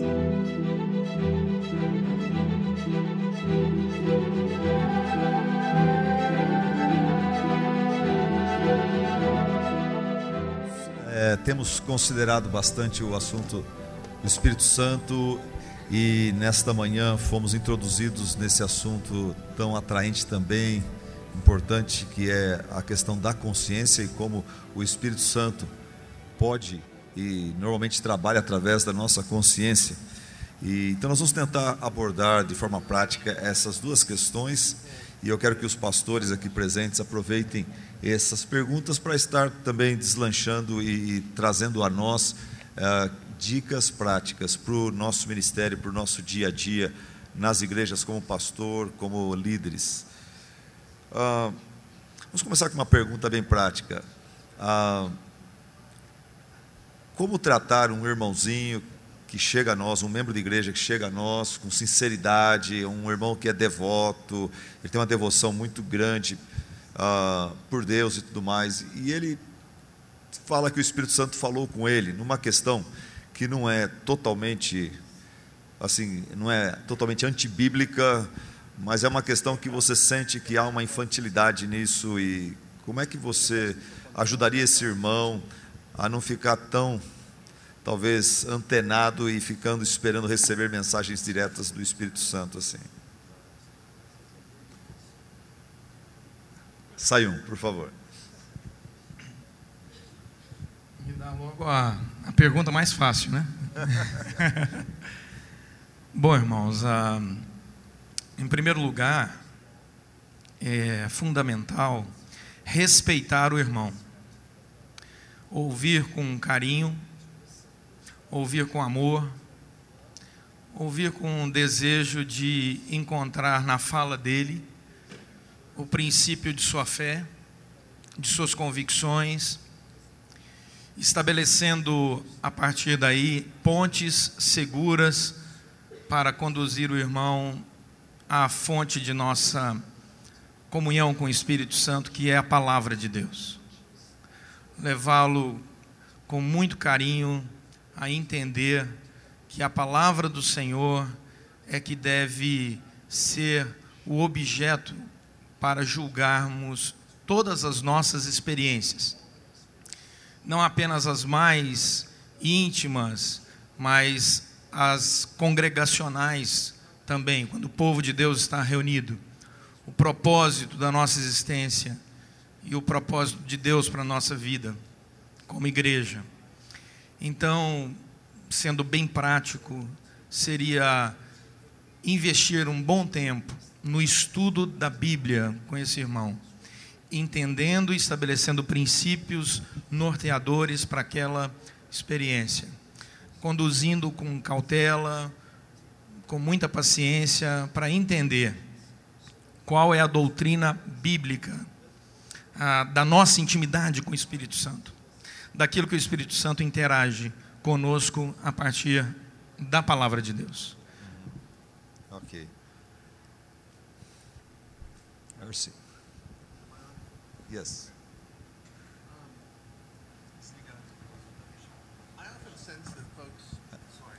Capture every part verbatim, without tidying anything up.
É, temos considerado bastante o assunto do Espírito Santo e nesta manhã fomos introduzidos nesse assunto tão atraente também, importante, que é a questão da consciência e como o Espírito Santo pode e normalmente trabalha através da nossa consciência. E, então nós vamos tentar abordar de forma prática essas duas questões e eu quero que os pastores aqui presentes aproveitem essas perguntas para estar também deslanchando e, e trazendo a nós uh, dicas práticas para o nosso ministério, para o nosso dia a dia nas igrejas como pastor, como líderes. Uh, vamos começar com uma pergunta bem prática. Uh, como tratar um irmãozinho que chega a nós, um membro de igreja que chega a nós com sinceridade, um irmão que é devoto, ele tem uma devoção muito grande uh, por Deus e tudo mais, e ele fala que o Espírito Santo falou com ele numa questão que não é totalmente, assim, não é totalmente antibíblica, mas é uma questão que você sente que há uma infantilidade nisso, e como é que você ajudaria esse irmão a não ficar tão, talvez, antenado e ficando esperando receber mensagens diretas do Espírito Santo assim? Sai um, por favor. Me dá logo a, a pergunta mais fácil, né? Bom, irmãos, a, em primeiro lugar, é fundamental respeitar o irmão, ouvir com carinho, ouvir com amor, ouvir com desejo de encontrar na fala dele o princípio de sua fé, de suas convicções, estabelecendo a partir daí pontes seguras para conduzir o irmão à fonte de nossa comunhão com o Espírito Santo, que é a palavra de Deus. Levá-lo com muito carinho a entender que a palavra do Senhor é que deve ser o objeto para julgarmos todas as nossas experiências, não apenas as mais íntimas, mas as congregacionais também, quando o povo de Deus está reunido. O propósito da nossa existência e o propósito de Deus para a nossa vida como igreja. Então, sendo bem prático, seria investir um bom tempo no estudo da Bíblia com esse irmão, entendendo e estabelecendo princípios norteadores para aquela experiência, conduzindo com cautela, com muita paciência, para entender qual é a doutrina bíblica a, da nossa intimidade com o Espírito Santo, daquilo que o Espírito Santo interage conosco a partir da palavra de Deus. Ok. Mercy. Yes. I often sense that folks. Sorry.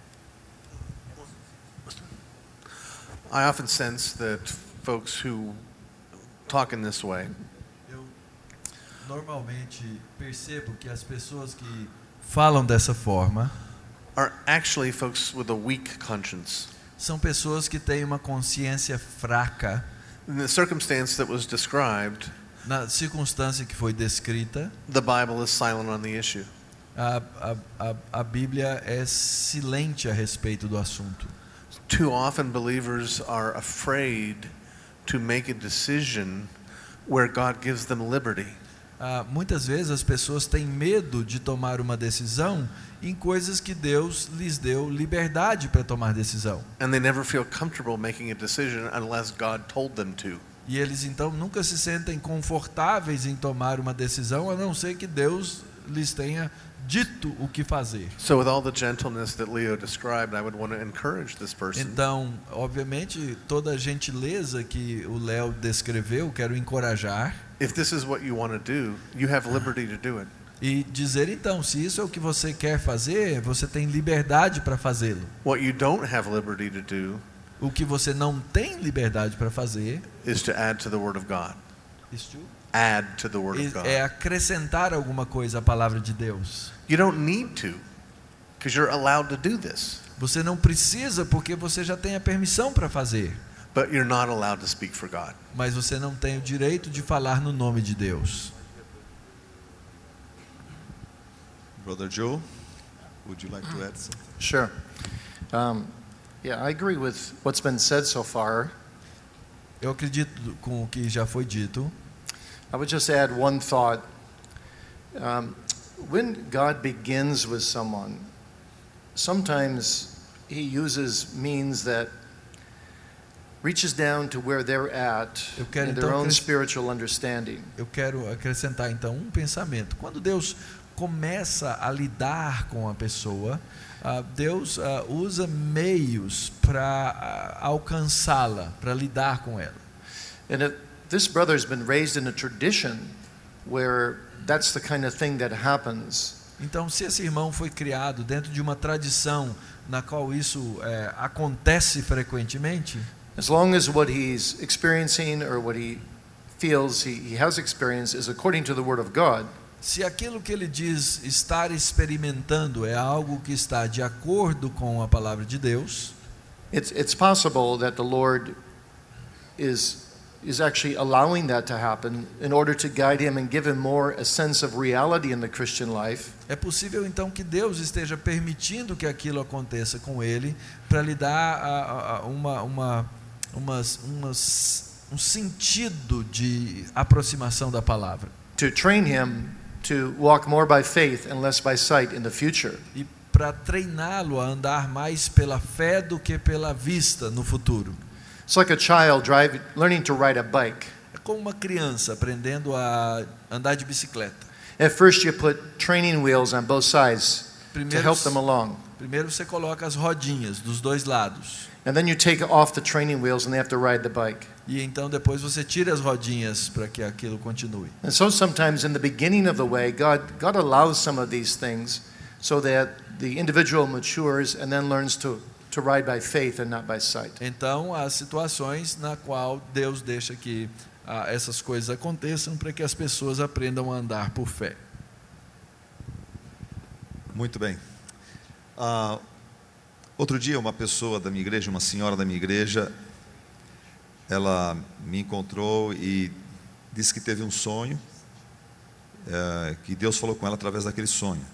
I often sense that folks who talk in this way Eu normalmente percebo que as pessoas que falam dessa forma are actually folks with a weak conscience. são pessoas que têm uma consciência fraca. In the circumstance that was described, Na circunstância que foi descrita, the Bible is silent on the issue. a, a, a, a Bíblia é silente a respeito do assunto. Too often believers are afraid to make a decision where God gives them liberty. Ah, muitas vezes as pessoas têm medo de tomar uma decisão em coisas que Deus lhes deu liberdade para tomar decisão. And they never feel comfortable making a decision unless God told them to. E eles então nunca se sentem confortáveis em tomar uma decisão, a não ser que Deus lhes tenha dito o que fazer. So with all the gentleness that Leo described, I would want to encourage this person. Então, obviamente, toda a gentileza que o Léo descreveu, quero encorajar. If this is what you want to do, you have liberty to do it. e dizer então, se isso é o que você quer fazer, você tem liberdade para fazê-lo. What you don't have liberty to do O que você não tem liberdade para fazer is to add to the Word of God. Isto Add to the Word of God. é acrescentar alguma coisa à palavra de Deus. You don't need to, because you're allowed to do this. Você não precisa porque você já tem a permissão para fazer. But you're not allowed to speak for God. Mas você não tem o direito de falar no nome de Deus. Brother Joe, would you like to add something? Sure. Um, yeah, I agree with what's been said so far. Eu acredito com o que já foi dito. I would just add one thought. Um, when God begins with someone, sometimes He uses means that reaches down to where they're at Eu quero, in their então, own acres- spiritual understanding. Eu quero acrescentar então um pensamento. Quando Deus começa a lidar com a pessoa, ah, Deus ah, usa meios para ah, alcançá-la, para lidar com ela. And if this brother's been raised in a tradition where that's the kind of thing that happens, Então, se esse irmão foi criado dentro de uma tradição na qual isso eh, acontece frequentemente, as long as what he's experiencing or what he feels he, he has experienced is according to the Word of God, se aquilo que ele diz estar experimentando é algo que está de acordo com a palavra de Deus, it's, it's possible that the Lord is, is actually allowing that to happen in order to guide him and give him more a sense of reality in the Christian life. é possível então que Deus esteja permitindo que aquilo aconteça com ele para lhe dar a, a, uma, uma, umas, umas, um sentido de aproximação da palavra. To train him to walk more by faith and less by sight in the future. E para treiná-lo a andar mais pela fé do que pela vista no futuro. It's like a child driving, learning to ride a bike. É como uma criança aprendendo a andar de bicicleta. At first you put training wheels on both sides to Primeiro, help them along. primeiro você coloca as rodinhas dos dois lados. And then you take off the training wheels and they have to ride the bike. E então depois você tira as rodinhas para que aquilo continue. And so sometimes in the beginning of the way, God, God allows some of these things so that the individual matures and then learns to, to ride by faith and not by sight. Então há situações na qual Deus deixa que ah, essas coisas aconteçam para que as pessoas aprendam a andar por fé. Muito bem. Ah, outro dia, uma pessoa da minha igreja, uma senhora da minha igreja, ela me encontrou e disse que teve um sonho, é, que Deus falou com ela através daquele sonho.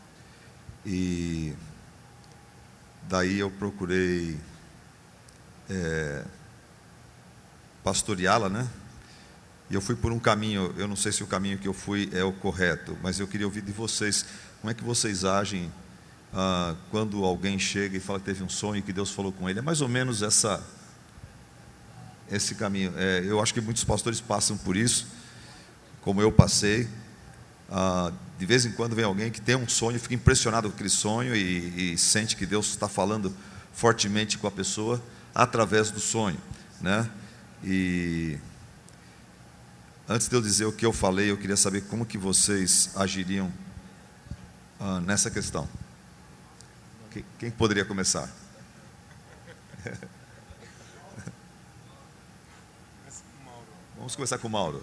E daí eu procurei é, pastoreá-la, né? E eu fui por um caminho, eu não sei se o caminho que eu fui é o correto, mas eu queria ouvir de vocês, como é que vocês agem ah, quando alguém chega e fala que teve um sonho e que Deus falou com ele? É mais ou menos essa, esse caminho. É, eu acho que muitos pastores passam por isso, como eu passei. Ah, de vez em quando vem alguém que tem um sonho, fica impressionado com aquele sonho e, e sente que Deus está falando fortemente com a pessoa através do sonho, né? E antes de eu dizer o que eu falei, eu queria saber como que vocês agiriam ah, nessa questão. Quem, quem poderia começar? Vamos começar com o Mauro.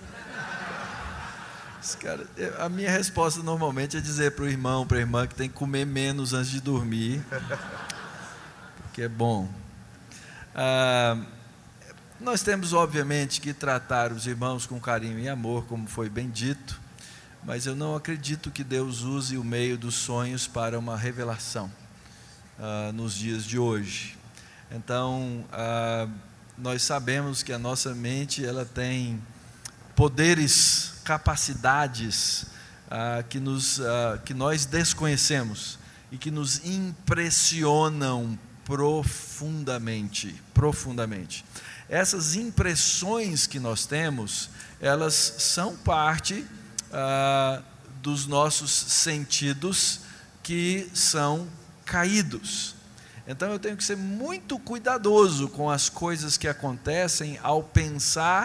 Cara, a minha resposta normalmente é dizer para o irmão, para a irmã que tem que comer menos antes de dormir, porque é bom. Ah, nós temos obviamente que tratar os irmãos com carinho e amor, como foi bem dito, mas eu não acredito que Deus use o meio dos sonhos para uma revelação ah, nos dias de hoje. Então, ah, nós sabemos que a nossa mente ela tem poderes, capacidades ah, que, nos, ah, que nós desconhecemos e que nos impressionam profundamente, profundamente. Essas impressões que nós temos, elas são parte ah, dos nossos sentidos que são caídos. Então eu tenho que ser muito cuidadoso com as coisas que acontecem ao pensar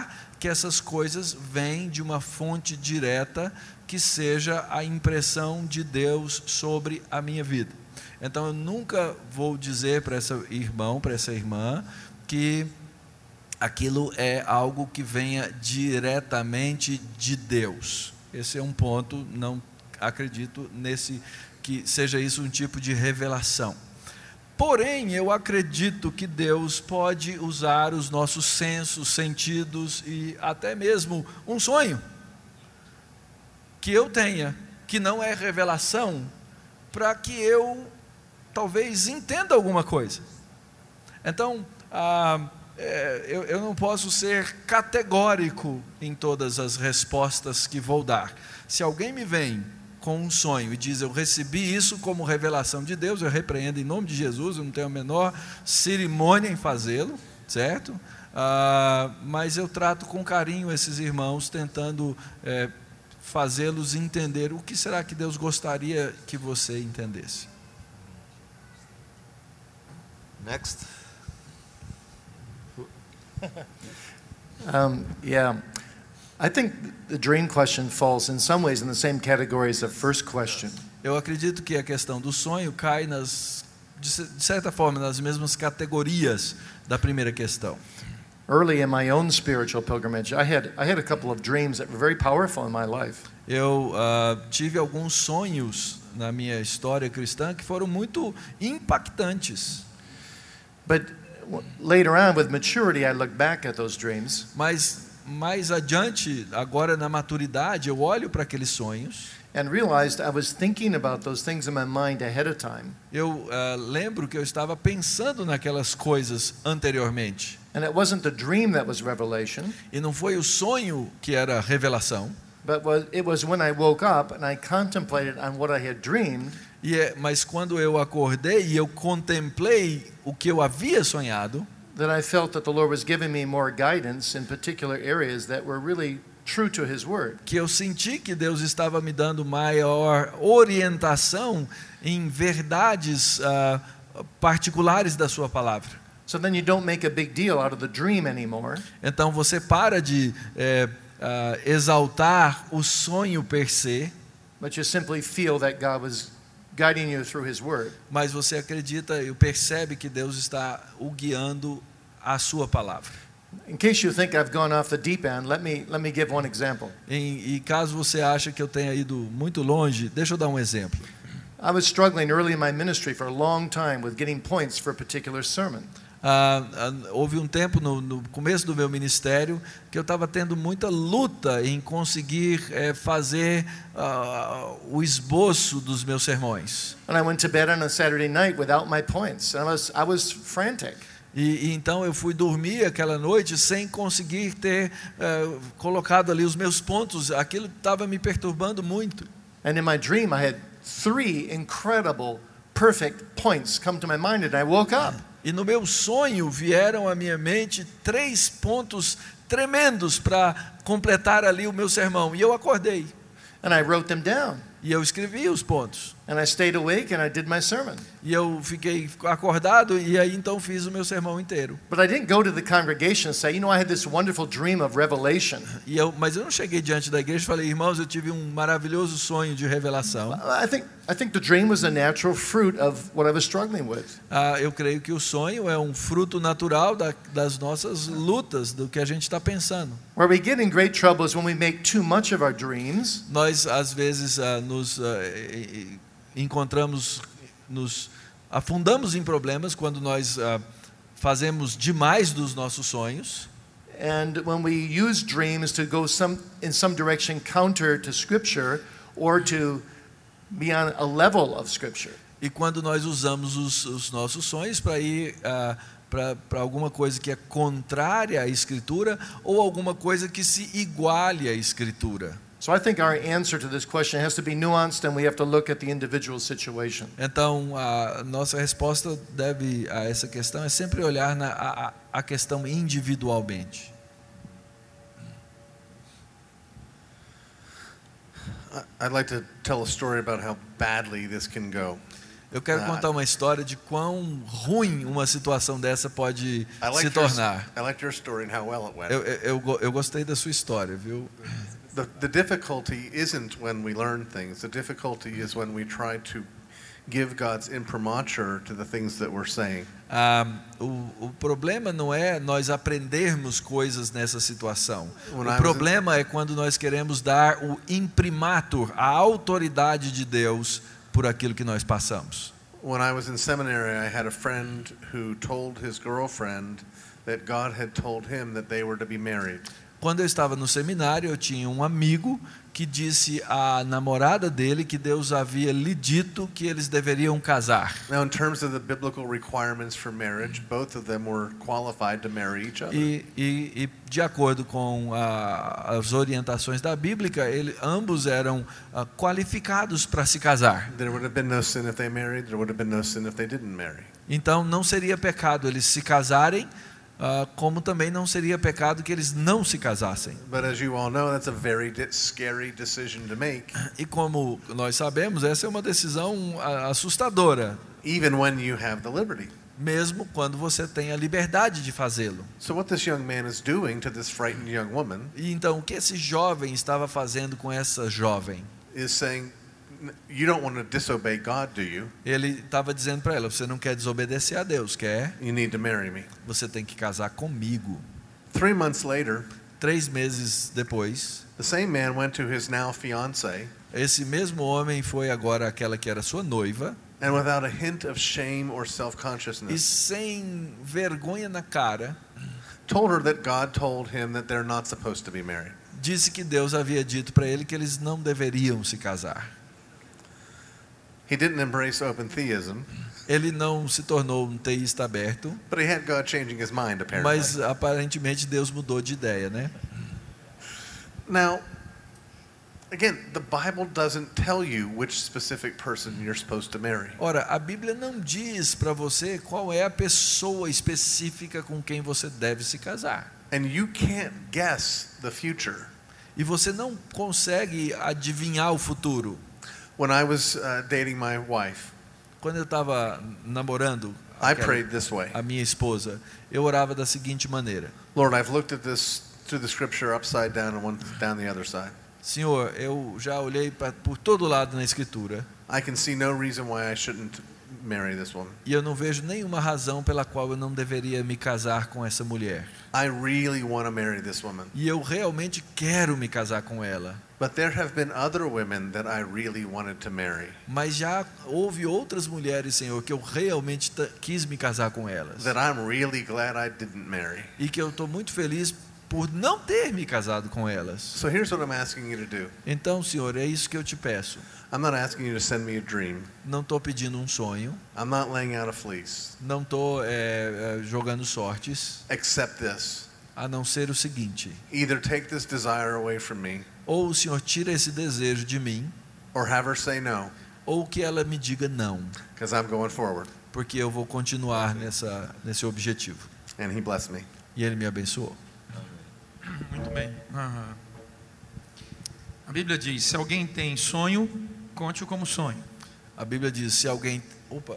que essas coisas vêm de uma fonte direta, que seja a impressão de Deus sobre a minha vida. Então eu nunca vou dizer para esse irmão, para essa irmã, que aquilo é algo que venha diretamente de Deus. Esse é um ponto, não acredito nesse, que seja isso um tipo de revelação. Porém, eu acredito que Deus pode usar os nossos sensos, sentidos e até mesmo um sonho que eu tenha, que não é revelação, para que eu talvez entenda alguma coisa. Então, ah, é, eu, eu não posso ser categórico em todas as respostas que vou dar. Se alguém me vem com um sonho e diz, eu recebi isso como revelação de Deus, eu repreendo em nome de Jesus, eu não tenho a menor cerimônia em fazê-lo, certo? Ah, mas eu trato com carinho esses irmãos, tentando é, fazê-los entender o que será que Deus gostaria que você entendesse. Next. Um, yeah. I think the dream question falls in some ways in the same category as the first question. Eu acredito que a questão do sonho cai nas, de certa forma, nas mesmas categorias da primeira questão. Early in my own spiritual pilgrimage, I had I had a couple of dreams that were very powerful in my life. Eu uh, tive alguns sonhos na minha história cristã que foram muito impactantes. But later on, with maturity, I look back at those dreams. Mas mais adiante, agora na maturidade, eu olho para aqueles sonhos. And realized I was thinking about those things in my mind ahead of time. Eu uh, lembro que eu estava pensando naquelas coisas anteriormente. And it wasn't the dream that was revelation. E não foi o sonho que era revelação. But was, it was when I woke up and I contemplated on what I had dreamed. E é, mas quando eu acordei e eu contemplei o que eu havia sonhado, that I felt that the Lord was giving me more guidance in particular areas that were really true to His Word. Que eu senti que Deus estava me dando maior orientação em verdades uh, particulares da sua palavra. So then you don't make a big deal out of the dream anymore. Então você para de é, uh, exaltar o sonho per se, but you simply feel that God was guiding you through His Word. Mas você acredita e percebe que Deus está o guiando à sua palavra. In case you think I've gone off the deep end, let me let me give one example. E, e caso você ache que eu tenha ido muito longe, deixa eu dar um exemplo. I was struggling early in my ministry for a long time with getting points for a particular sermon. Ah, ah, houve um tempo no, no começo do meu ministério que eu estava tendo muita luta em conseguir eh, fazer ah, o esboço dos meus sermões. And I went to bed on a Saturday night without my points. And I was I was frantic. E, e então eu fui dormir aquela noite sem conseguir ter uh, colocado ali os meus pontos. Aquilo estava me perturbando muito. And in my dream I had three incredible, perfect points come to my mind and I woke up. E no meu sonho vieram à minha mente três pontos tremendos para completar ali o meu sermão. E eu acordei. And I wrote them down. E eu escrevi os pontos. And I stayed awake and I did my sermon. E eu fiquei acordado e aí então fiz o meu sermão inteiro. But I didn't go to the congregation and say, you know, I had this wonderful dream of revelation. E eu, mas eu não cheguei diante da igreja e falei, irmãos, eu tive um maravilhoso sonho de revelação. I think I think the dream was a natural fruit of what I was struggling with. Ah, eu creio que o sonho é um fruto natural da, das nossas lutas, do que a gente está pensando. Where we get in great trouble is when we make too much of our dreams. Nós às vezes ah, nos ah, encontramos, nos afundamos em problemas quando nós ah, fazemos demais dos nossos sonhos. And when we use dreams to go some in some direction counter to Scripture or to be on a level of Scripture. E quando nós usamos os, os nossos sonhos para ir ah, para alguma coisa que é contrária à Escritura ou alguma coisa que se iguale à Escritura. So I think our answer to this question has to be nuanced and we have to look at the individual situation. Então a nossa resposta deve a essa questão é sempre olhar na a, a questão individualmente. I'd like to tell a story about how badly this can go. Eu quero Ah. contar uma história de quão ruim uma situação dessa pode I se like, your, tornar. I like your story and how well it went. Eu, eu, eu, go- eu gostei da sua história, viu? The, the difficulty isn't when we learn things. The difficulty is when we try to give God's imprimatur to the things that we're saying. Ah, o, o problema não é nós aprendermos coisas nessa situação. When I O was problema é quando nós queremos dar o imprimatur, a autoridade de Deus por aquilo que nós passamos. When I was in seminary, I had a friend who told his girlfriend that God had told him that they were to be married. Quando eu estava no seminário, eu tinha um amigo que disse à namorada dele que Deus havia lhe dito que eles deveriam casar. Now, in terms of the biblical requirements for marriage, both of them were qualified to marry each other. E, e, e de acordo com a, as orientações da Bíblia, ele, ambos eram ah, qualificados para se casar. There would have been no sin if they married. There would have been no sin if they didn't marry. Então não seria pecado eles se casarem, ah, como também não seria pecado que eles não se casassem. But as you all know, that's a very di- scary decision to make, E como nós sabemos, essa é uma decisão ah, assustadora, even when you have the liberty. mesmo quando você tem a liberdade de fazê-lo. So what this young man is doing to this frightened young woman E então o que esse jovem estava fazendo com essa jovem? is saying, you don't want to disobey God, do you? Ele estava dizendo para ela: você não quer desobedecer a Deus, quer? You need to marry me. Você tem que casar comigo. Three months later, Três meses depois, the same man went to his now fiancée, esse mesmo homem foi agora aquela que era sua noiva, and without a hint of shame or e self-consciousness, sem vergonha na cara, told her that God told him that they're not supposed to be married. disse que Deus havia dito para ele que eles não deveriam se casar. He didn't embrace open theism, Ele não se tornou um teísta aberto, but he had God changing his mind, apparently. mas aparentemente Deus mudou de ideia, né? Now, again, the Bible doesn't tell you which specific person you're supposed to marry. Ora, a Bíblia não diz para você qual é a pessoa específica com quem você deve se casar. And you can't guess the future. E você não consegue adivinhar o futuro. When I was uh, dating my wife, Quando eu estava namorando I aquela- prayed this way. a minha esposa, eu orava da seguinte maneira: Lord, I've looked at this through the scripture upside down and one down the other side. Senhor, eu já olhei pra, por todo lado na Escritura I can see no reason why I shouldn't marry this woman. e eu não vejo nenhuma razão pela qual eu não deveria me casar com essa mulher. I really want to marry this woman. E eu realmente quero me casar com ela. But there have been other women that I really wanted to marry, Mas já houve outras mulheres, Senhor, que eu realmente ta- quis me casar com elas. that I'm really glad I didn't marry. E que eu estou muito feliz por não ter me casado com elas. So here's what I'm asking you to do. Então, Senhor, é isso que eu te peço. I'm not asking you to send me a dream. Não estou pedindo um sonho, I'm not laying out a fleece. não estou é, é, jogando sortes, Except this. a não ser o seguinte: Either take this desire away from me, ou o Senhor tira esse desejo de mim, or have her say no, ou que ela me diga não, because I'm going forward. porque eu vou continuar nessa, nesse objetivo. And he blessed me. E Ele me abençoou. Muito bem. Aham. A Bíblia diz: se alguém tem sonho, conte-o como sonho. A Bíblia diz: se alguém... Opa!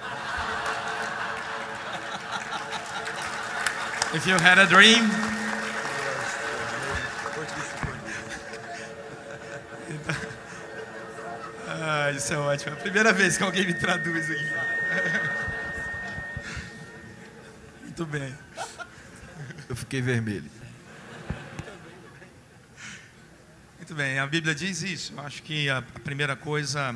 If you had a dream. Ah, isso é ótimo. É a primeira vez que alguém me traduz aqui. Muito bem. Eu fiquei vermelho. Muito bem, a Bíblia diz isso. Eu acho que a primeira coisa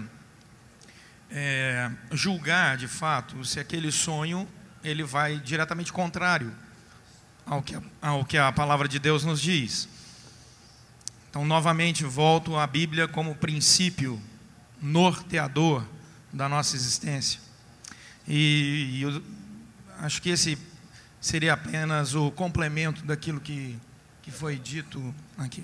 é julgar de fato se aquele sonho ele vai diretamente contrário ao que, ao que a palavra de Deus nos diz. Então, novamente, volto à Bíblia como princípio norteador da nossa existência. E, e eu acho que esse seria apenas o complemento daquilo que, que foi dito aqui.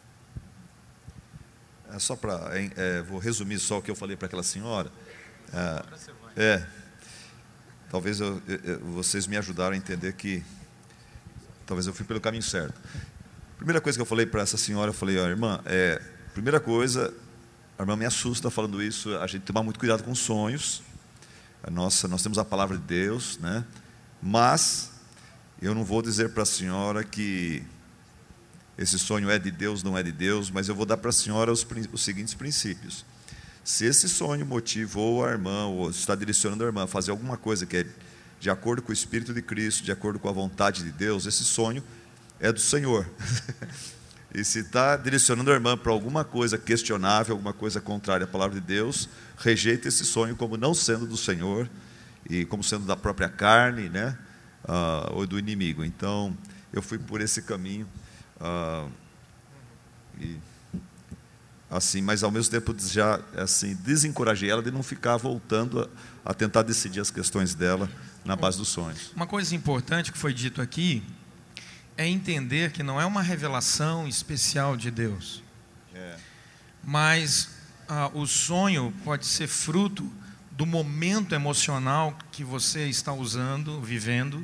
É só para, é, vou resumir só o que eu falei para aquela senhora. É, é talvez eu, eu, vocês me ajudaram a entender que talvez eu fui pelo caminho certo. Primeira coisa que eu falei para essa senhora, eu falei: ó, irmã, é, primeira coisa, a irmã me assusta falando isso, a gente tomar muito cuidado com sonhos, A nossa, nós temos a palavra de Deus, né? Mas eu não vou dizer para a senhora que esse sonho é de Deus, não é de Deus, mas eu vou dar para a senhora os, os seguintes princípios. Se esse sonho motivou a irmã, ou está direcionando a irmã a fazer alguma coisa que é de acordo com o Espírito de Cristo, de acordo com a vontade de Deus, esse sonho é do Senhor. E se está direcionando a irmã para alguma coisa questionável, alguma coisa contrária à palavra de Deus, rejeita esse sonho como não sendo do Senhor e como sendo da própria carne, né? Ah, ou do inimigo. Então, eu fui por esse caminho. Ah, e, assim, mas ao mesmo tempo já assim, desencorajei ela de não ficar voltando a, a tentar decidir as questões dela na base dos sonhos. Uma coisa importante que foi dito aqui é entender que não é uma revelação especial de Deus, é. mas ah, o sonho pode ser fruto do momento emocional que você está usando, vivendo,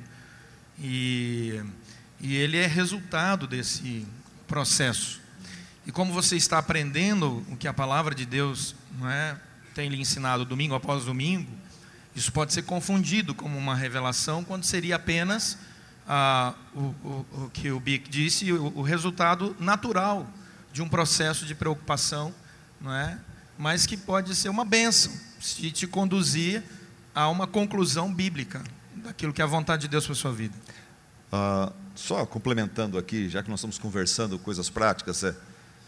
e, e ele é resultado desse processo. E como você está aprendendo o que a palavra de Deus, não é, tem lhe ensinado domingo após domingo, isso pode ser confundido como uma revelação, quando seria apenas ah, o, o, o que o Bic disse, o, o resultado natural de um processo de preocupação, não é? Mas que pode ser uma bênção, se te conduzir a uma conclusão bíblica daquilo que é a vontade de Deus para a sua vida. Ah, só complementando aqui, já que nós estamos conversando coisas práticas, é,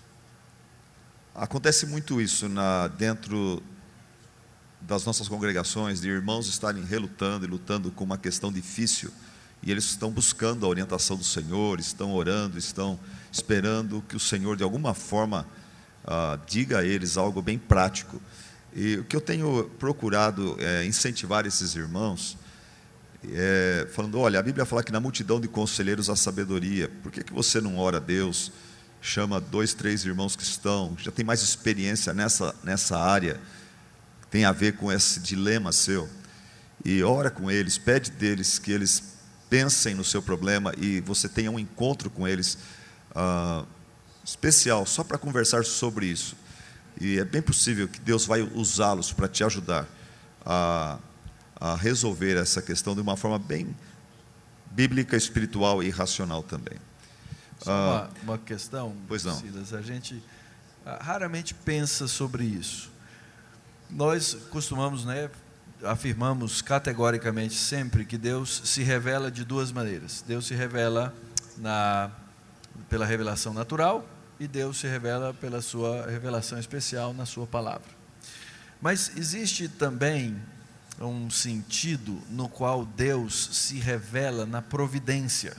acontece muito isso na, dentro das nossas congregações, de irmãos estarem relutando e lutando com uma questão difícil, e eles estão buscando a orientação do Senhor, estão orando, estão esperando que o Senhor de alguma forma ah, diga a eles algo bem prático. E o que eu tenho procurado é incentivar esses irmãos, é, falando, olha, a Bíblia fala que na multidão de conselheiros há sabedoria, por que, que você não ora a Deus, chama dois, três irmãos que estão, já tem mais experiência nessa, nessa área, tem a ver com esse dilema seu, e ora com eles, pede deles que eles pensem no seu problema e você tenha um encontro com eles ah, especial, só para conversar sobre isso. E é bem possível que Deus vai usá-los para te ajudar a, a resolver essa questão de uma forma bem bíblica, espiritual e racional também. Só ah, uma, uma questão, pois não. Silas, a gente ah, raramente pensa sobre isso. Nós costumamos, né, afirmamos categoricamente sempre que Deus se revela de duas maneiras. Deus se revela na, pela revelação natural e Deus se revela pela sua revelação especial na sua palavra. Mas existe também um sentido no qual Deus se revela na providência.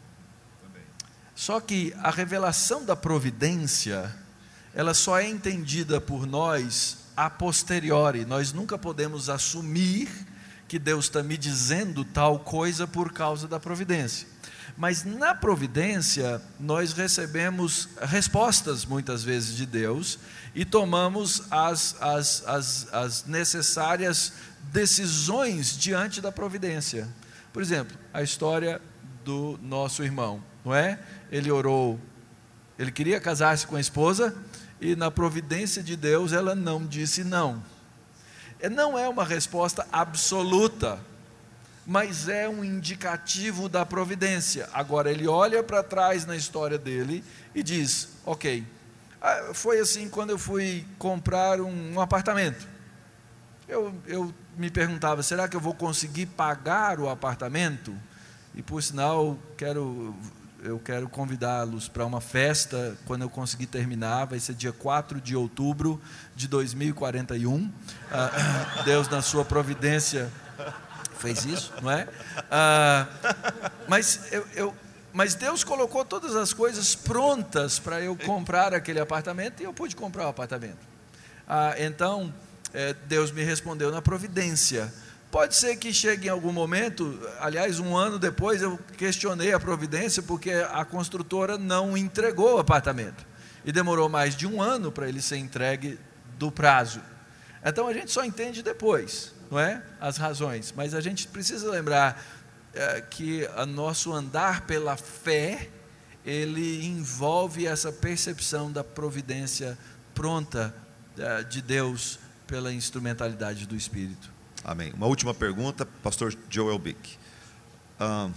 Só que a revelação da providência, ela só é entendida por nós a posteriori. Nós nunca podemos assumir que Deus está me dizendo tal coisa por causa da providência. Mas na providência, nós recebemos respostas muitas vezes de Deus e tomamos as, as, as, as necessárias decisões diante da providência. Por exemplo, a história do nosso irmão, não é? Ele orou, ele queria casar-se com a esposa e na providência de Deus ela não disse não. Não é uma resposta absoluta, mas é um indicativo da providência. Agora ele olha para trás na história dele e diz, ok, foi assim quando eu fui comprar um, um apartamento. Eu, eu me perguntava, será que eu vou conseguir pagar o apartamento? E por sinal, quero... eu quero convidá-los para uma festa, quando eu conseguir terminar, vai ser dia quatro de outubro de dois mil e quarenta e um, ah, Deus na sua providência fez isso, não é? Ah, mas, eu, eu, mas Deus colocou todas as coisas prontas para eu comprar aquele apartamento, e eu pude comprar o apartamento. Ah, então, é, Deus me respondeu na providência. Pode ser que chegue em algum momento, aliás, um ano depois eu questionei a providência porque a construtora não entregou o apartamento e demorou mais de um ano para ele ser entregue do prazo. Então a gente só entende depois, não é? As razões, mas a gente precisa lembrar é, que o nosso andar pela fé, ele envolve essa percepção da providência pronta é, de Deus pela instrumentalidade do Espírito. Amém. Uma última pergunta, pastor Joel Bick. Ah,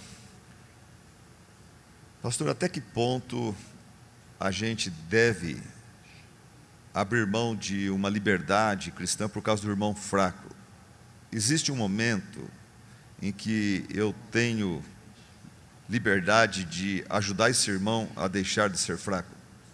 pastor, até que ponto a gente deve abrir mão de uma liberdade cristã por causa do irmão fraco? Existe um momento em que eu tenho liberdade de ajudar esse irmão a deixar de ser fraco?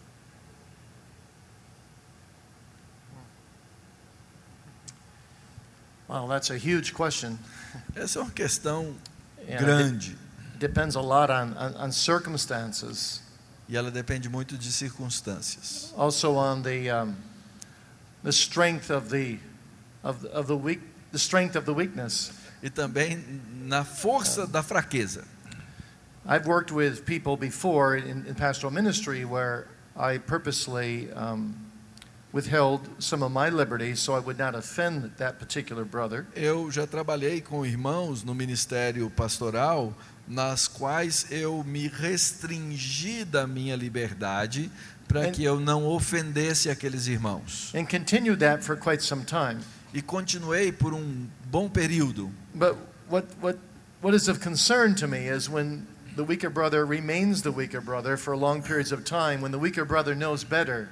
Well, that's a huge question. Essa é uma questão And grande It depends a lot on, on, on circumstances, e ela depende muito de circunstâncias. also on the um, the strength of the of the, of the weak the strength of the weakness. E também na força da fraqueza. I've worked with people before in, in pastoral ministry where I purposely um, withheld some of my liberty so I would not offend that particular brother. Eu já trabalhei com irmãos no ministério pastoral, nas quais eu me restringi da minha liberdade para And- que eu não ofendesse aqueles irmãos. And continued that for quite some time. E continuei por um bom período. But what, what, what is of concern to me is when the weaker brother remains the weaker brother for long periods of time, when the weaker brother knows better.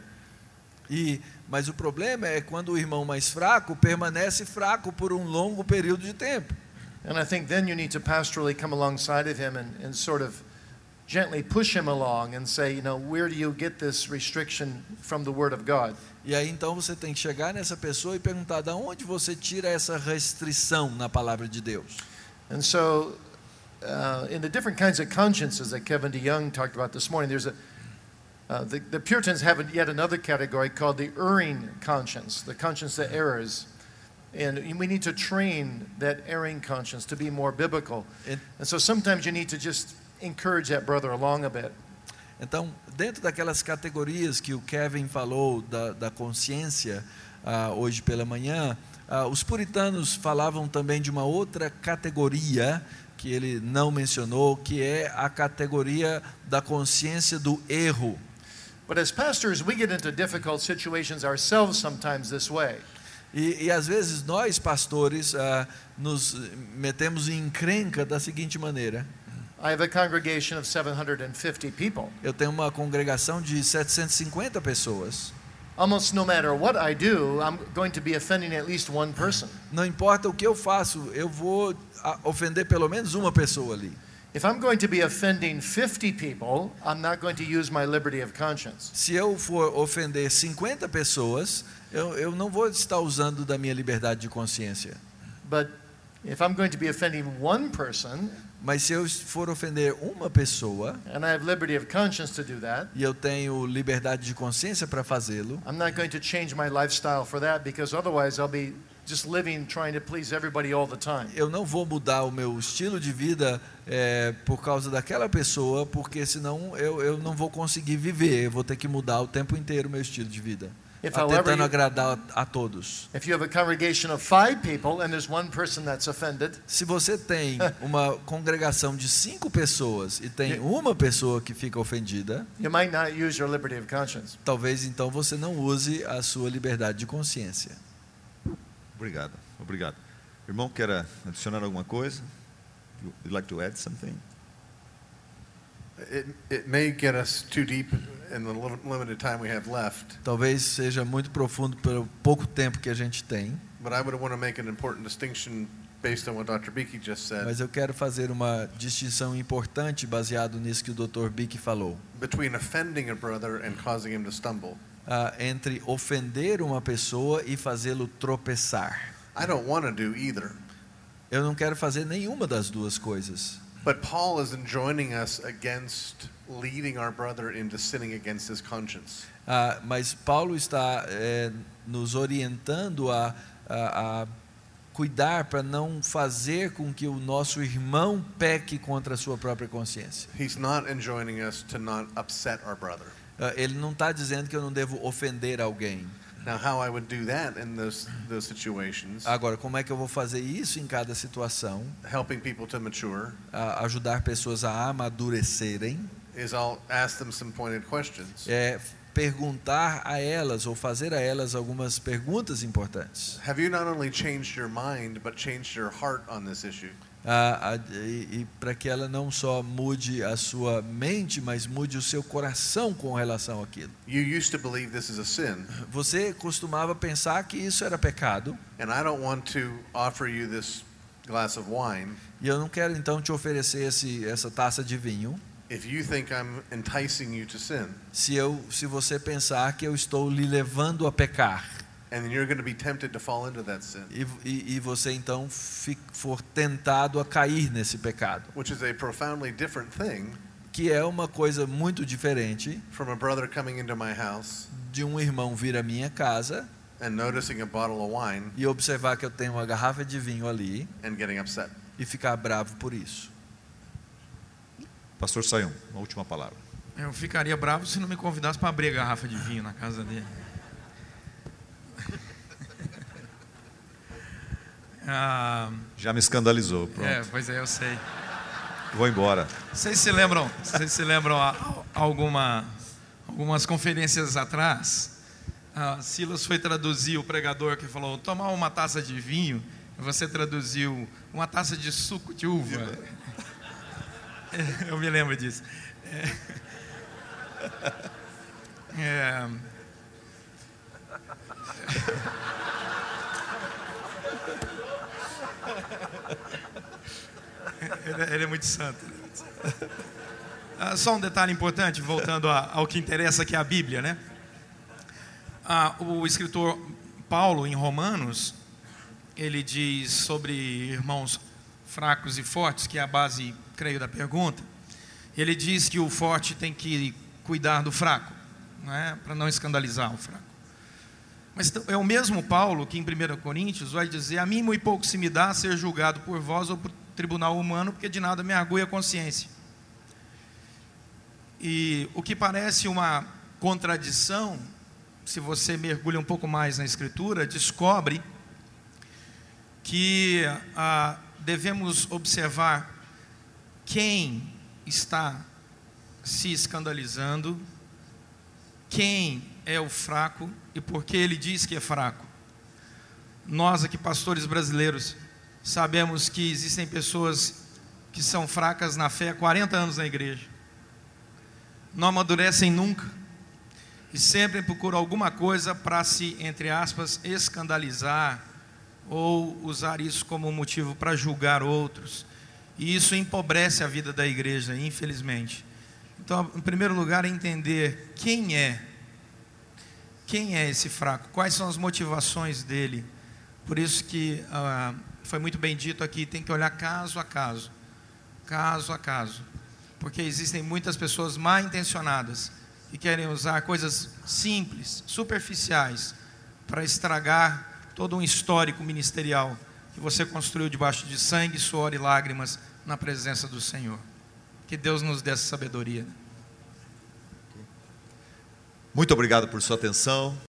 E, mas o problema é quando o irmão mais fraco permanece fraco por um longo período de tempo. And I think then you need to pastorally come alongside of him and, and sort of gently push him along and say, you know, where do you get this restriction from the Word of God? E aí então você tem que chegar nessa pessoa e perguntar de onde você tira essa restrição na palavra de Deus. And so, uh, in the different kinds of consciences that Kevin DeYoung talked about this morning, there's a uh, the, the Puritans have yet another category called the erring conscience, the conscience that errs. And we need to train that erring conscience to be more biblical. And- And so sometimes you need to just encourage that brother along a bit. Então, dentro daquelas categorias que o Kevin falou da, da consciência ah, hoje pela manhã, ah, os puritanos falavam também de uma outra categoria que ele não mencionou, que é a categoria da consciência do erro. But as pastors, we get into difficult situations ourselves sometimes this way. E, e às vezes nós, pastores, ah, nos metemos em encrenca da seguinte maneira. I have a congregation of seven hundred fifty people. Eu tenho uma congregação de setecentas e cinquenta pessoas. Almost no matter what I do, I'm going to be offending at least one person. Não importa o que eu faço, eu vou ah, ofender pelo menos uma pessoa ali. If I'm going to be offending fifty people, I'm not going to use my liberty of conscience. Se eu for ofender cinquenta pessoas, eu, eu não vou estar usando da minha liberdade de consciência. But if I'm going to be offending one person, Mas se eu for ofender uma pessoa, and I have liberty of conscience to do that, e eu tenho liberdade de consciência para fazê-lo, I'm not going to change my lifestyle for that, because otherwise I'll be just living trying to please everybody all the time. eu não vou mudar o meu estilo de vida é, por causa daquela pessoa, porque senão eu, eu não vou conseguir viver, eu vou ter que mudar o tempo inteiro o meu estilo de vida, If, a- however, tentando you, agradar a, a todos. if you have a congregation of five people and there's one person that's offended, Se você tem uma congregação de cinco pessoas e tem uma pessoa que fica ofendida, you might not use your liberty of conscience. talvez então você não use a sua liberdade de consciência. Obrigado, obrigado. Irmão, quer adicionar alguma coisa? You'd like to add something? It, it may get us too deep in the little- limited time we have left, Talvez seja muito profundo pelo pouco tempo que a gente tem, but I would want to make an important distinction based on what Doctor Beakey just said mas eu quero fazer uma distinção importante baseado nisso que o doutor Bick falou, between offending a brother and causing him to stumble. ah, entre ofender uma pessoa e fazê-lo tropeçar. I don't want to do either, Eu não quero fazer nenhuma das duas coisas. but Paul is enjoining us against leading our brother into sinning against his conscience. Ah, mas Paulo está eh, nos orientando a, a, a cuidar para não fazer com que o nosso irmão peque contra a sua própria consciência. He's not enjoining us to not upset our brother. Ah, ele não está dizendo que eu não devo ofender alguém. Now, how I would do that in those those situations, Agora, como é que eu vou fazer isso em cada situação? helping people to mature, A ajudar pessoas a amadurecerem, is I'll ask them some pointed questions. é perguntar a elas ou fazer a elas algumas perguntas importantes. Have you not only changed your mind, but changed your heart on this issue? Ah, ah, e e para que ela não só mude a sua mente, mas mude o seu coração com relação àquilo. You used to believe this is a sin, Você costumava pensar que isso era pecado, and I don't want to offer you this glass of wine e eu não quero então te oferecer esse, essa taça de vinho, if you think I'm enticing you to sin, se, eu, se você pensar que eu estou lhe levando a pecar. and you're going to be tempted to fall into that sin, E, e, e você então fi- for tentado a cair nesse pecado, which is a profoundly different thing que é uma coisa muito diferente from a brother coming into my house de um irmão vir à minha casa and noticing a bottle of wine e observar que eu tenho uma garrafa de vinho ali and getting upset. e ficar bravo por isso. Pastor Sayão, uma última palavra. Eu ficaria bravo se não me convidasse para abrir a garrafa de vinho na casa dele. Ah, Já me escandalizou, pronto. é, pois é, eu sei. Vou embora. Vocês se lembram? Vocês se lembram a- alguma, algumas conferências atrás? Ah, Silas foi traduzir o pregador que falou: tomar uma taça de vinho. E você traduziu uma taça de suco de uva. É, eu me lembro disso. É, é, Ele, ele é muito santo. Ele é muito santo. Ah, só um detalhe importante, voltando a, ao que interessa, que é a Bíblia, né? Ah, o escritor Paulo, em Romanos, ele diz sobre irmãos fracos e fortes, que é a base, creio, da pergunta. Ele diz que o forte tem que cuidar do fraco, né? Para não escandalizar o fraco. Mas é o mesmo Paulo que em primeira Coríntios vai dizer: a mim muito pouco se me dá ser julgado por vós ou por tribunal humano, porque de nada me argui a consciência. E o que parece uma contradição, se você mergulha um pouco mais na Escritura, descobre que ah, devemos observar quem está se escandalizando, quem é o fraco e por que ele diz que é fraco. Nós aqui, pastores brasileiros, sabemos que existem pessoas que são fracas na fé há quarenta anos na igreja, não amadurecem nunca e sempre procuram alguma coisa para se, entre aspas, escandalizar ou usar isso como motivo para julgar outros, e isso empobrece a vida da igreja, infelizmente. Então, em primeiro lugar, é entender quem é quem é esse fraco, quais são as motivações dele. Por isso que ah, foi muito bem dito aqui, tem que olhar caso a caso, caso a caso, porque existem muitas pessoas mal intencionadas que querem usar coisas simples, superficiais, para estragar todo um histórico ministerial que você construiu debaixo de sangue, suor e lágrimas na presença do Senhor. Que Deus nos dê essa sabedoria. Muito obrigado por sua atenção.